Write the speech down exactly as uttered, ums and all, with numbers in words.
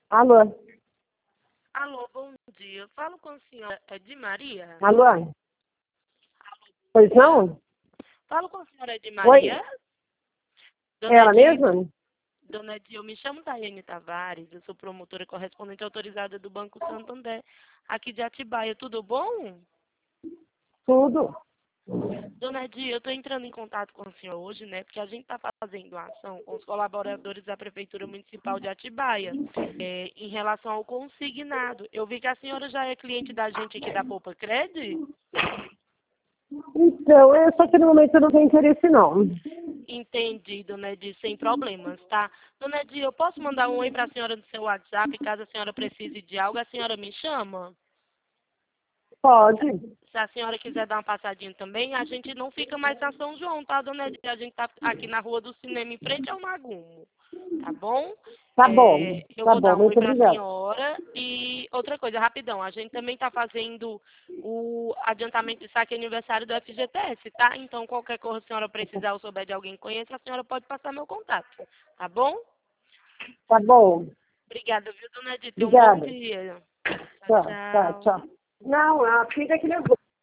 Alô? Alô, bom dia. Eu falo com a senhora Edi Maria? Alô? Pois não? Falo com a senhora Edi Oi? Maria? Dona Ela Edi, mesma? Dona Edi, eu me chamo Daiane Tavares, eu sou promotora correspondente autorizada do Banco Santander, aqui de Atibaia. Tudo bom? Tudo. Dona Edi, eu estou entrando em contato com o senhor hoje, né, porque a gente está fazendo uma ação com os colaboradores da Prefeitura Municipal de Atibaia, é, em relação ao consignado. Eu vi que a senhora já é cliente da gente aqui da Poupa Cred? Então, é só que no momento eu não tenho interesse, não. Entendi, dona Edi, sem problemas, tá? Dona Edi, eu posso mandar um oi para a senhora no seu WhatsApp, caso a senhora precise de algo, a senhora me chama? Pode. Se a senhora quiser dar uma passadinha também, a gente não fica mais na São João, tá, dona Edi? A gente tá aqui na Rua do Cinema, em frente ao Magumo, tá bom? Tá bom. É, eu Tá vou bom. dar um oi Muito para a obrigada. senhora e outra coisa, rapidão, a gente também está fazendo o adiantamento de saque aniversário do F G T S, tá? Então, qualquer coisa a senhora precisar ou souber de alguém que conheça, a senhora pode passar meu contato, tá bom? Tá bom. Obrigada, viu, dona Edi? Tenha um bom Obrigada. dia. Tchau, Tchau, tchau, tchau. tchau. Não, a filha que levou.